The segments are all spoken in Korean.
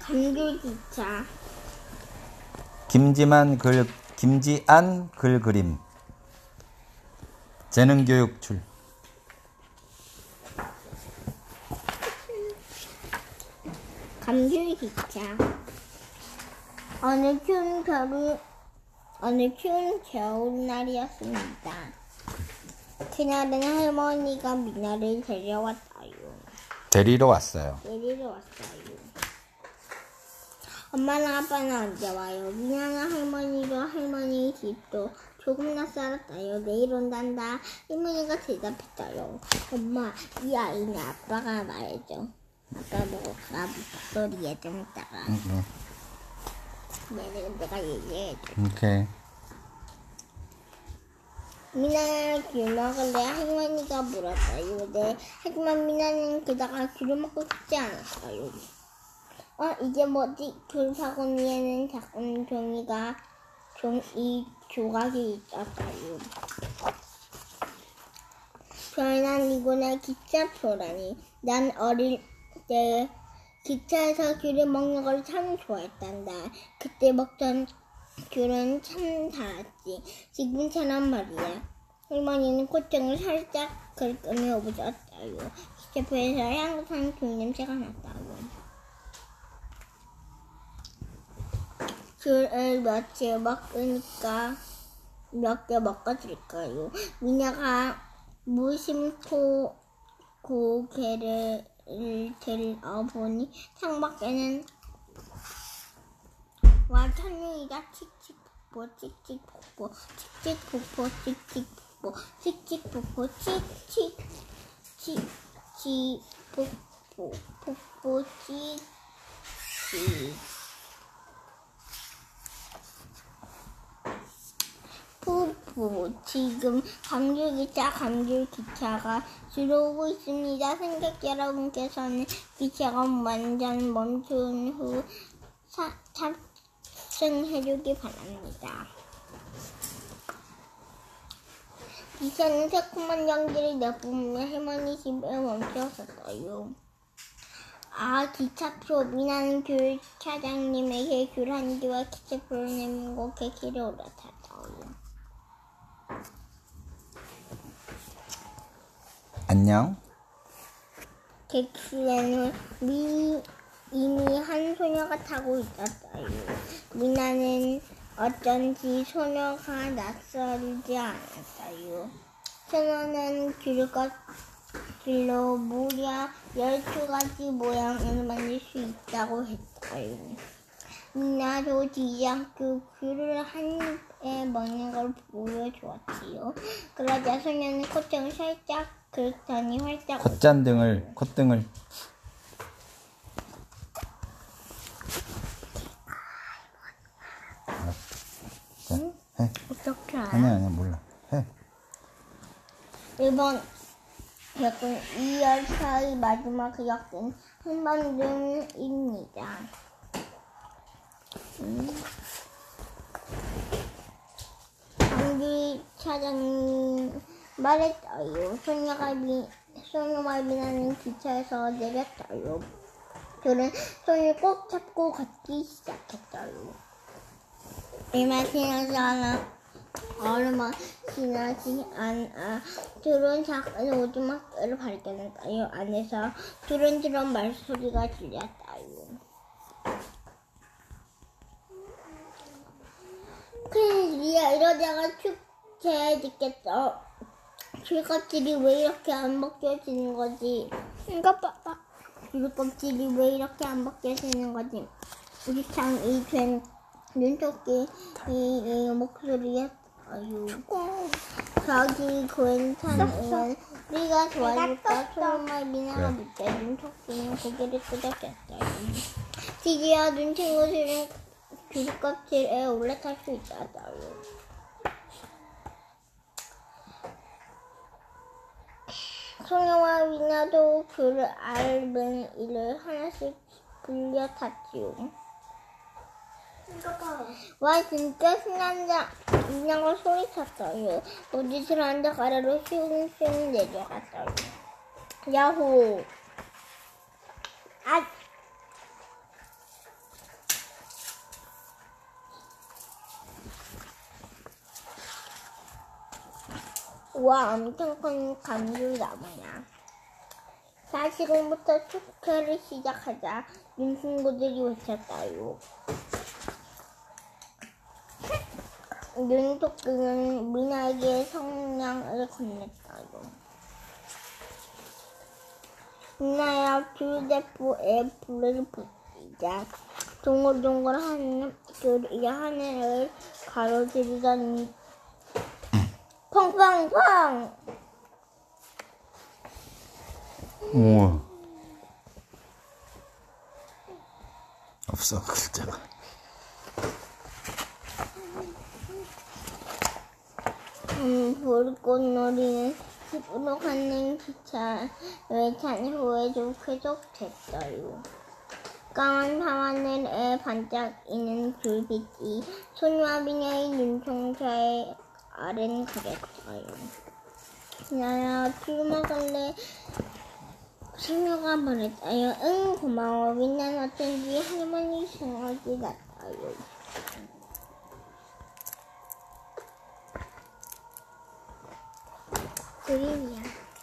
감귤기차. 김지안 글 그림. 재능교육 출. 감귤기차. 어느 추운 겨울날이었습니다. 그날은 할머니가 미나를 데리러 왔어요. 엄마랑 아빠는 언제 와요? 미나는 할머니 집도 조금 낯설었어요. 내일 온단다. 할머니가 대답했어요. 엄마, 이 아이는 아빠가 말해줘. 아빠 보고 가 목소리에 좀 있다가. 내가 얘기해줘. 오케이. 미나는 귤 먹을래? 할머니가 물었어요. 네. 하지만 미나는 게다가 귤을 먹고 싶지 않았어요. 이게 뭐지? 귤 바구니에는 작은 종이 조각이 있었어요. 별난 이구나 기차표라니. 난 어릴 때 기차에서 귤을 먹는 걸 참 좋아했단다. 그때 먹던 귤은 참 달았지. 지금처럼 말이야. 할머니는 콧등을 살짝 긁으며 웃었어요. 기차표에서 향긋한 귤 냄새가 났다고. 귤을 며칠 먹으니까 몇 개 먹어줄까요? 미나가 무심코 고개를 들어보니 창밖에는 천둥이가 칙칙폭포 칙칙폭포 칙칙폭포 칙칙폭포 칙칙폭포 칙칙폭포 폭포 칙칙 푸푸. 지금 감귤기차가 들어오고 있습니다. 승객 여러분께서는 기차가 완전 멈춘 후 탑승해주기 바랍니다. 기차는 새콤한 연기를 내뿜으며 할머니 집에 멈추었어요. 기차표. 미나는 귤 차장님에게 귤 한 개와 기차표를 내밀고 객실에 올라탔어요. 안녕. 객실에는 이미 한 소녀가 타고 있었어요. 미나는 어쩐지 소녀가 낯설지 않았어요. 소녀는 길로 무려 12가지 모양을 만들 수 있다고 했어요. 미나도 지지 않고 귤을 한 입에 먹는 걸 보여주었지요. 그러자 소녀는 콧등을 살짝 긁더니 활짝 콧등을 응? 해. 어떻게 알아? 아니야 몰라. 해. 1번 역은 이 열차의 마지막 역은 한반도입니다. 감귤 차장님 말했어요. 소녀와 미나는 기차에서 내렸어요. 둘은 손을 꼭 잡고 걷기 시작했어요. 얼마 지나지 않아 둘은 작은 오두막을 발견했어요. 안에서 두런두런 말소리가 들렸어요. 큰일이야. 이러다가 축제에 늦겠어. 귤 껍질이 왜 이렇게 안 벗겨지는 거지? 이거 봐봐. 귤 껍질이 왜 이렇게 안 벗겨지는 거지? 우리 창이 된 눈토끼 이 목소리였어요. 저기 괜찮으면 우리가 도와줄까? 소녀와 미나가 묻자 눈토끼는 고개를 끄덕였어요. 드디어 눈친구들은 귤 껍질에 올라탈 수 있었어요. 소녀와 미나도 귤을 앓은 이를 하나씩 불려 탔지요. 와, 진짜 신난다. 미나가 소리쳤어요. 모두들 언덕 아래로 슝슝 내려갔어요. 야호! 우와, 엄청 큰 감귤나무야. 4시간부터 축제를 시작하자 눈 친구들이 외쳤다요. 눈토끼는 미나에게 성냥을 건넸다요. 미나야, 귤대포에 불을 붙이자. 동글동글한 귤이 하늘을 가로지르더니 펑펑펑! 우와. 없어, 글자가. 불꽃놀이는 집으로 가는 기차를 탄 후에도 계속됐어요. 까만 밤하늘에 반짝이는 불빛이 소녀와 미녀의 눈동자에 아른거렸어요. 나야 귤 먹을래? 소녀가 말했어요. 응, 고마워. 미나는 어쩐지 할머니 생각이 났어요. 그림이야.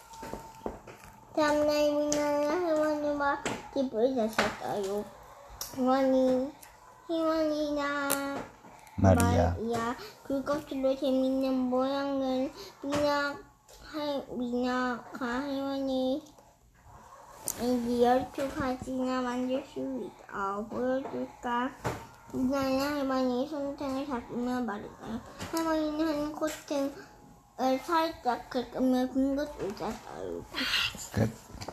다음날 미나는 할머니와 집을 나섰어요. 희원이나 마리아. 귤껍질로 재밌는 모양을 미나가 할머니 12가지나 만들 수 있어 보여줄까? 미나는 할머니 손등을 잡으며 말했어요. 할머니는 한 코팅을 살짝 긁으며 빙긋 웃었어요. 끝.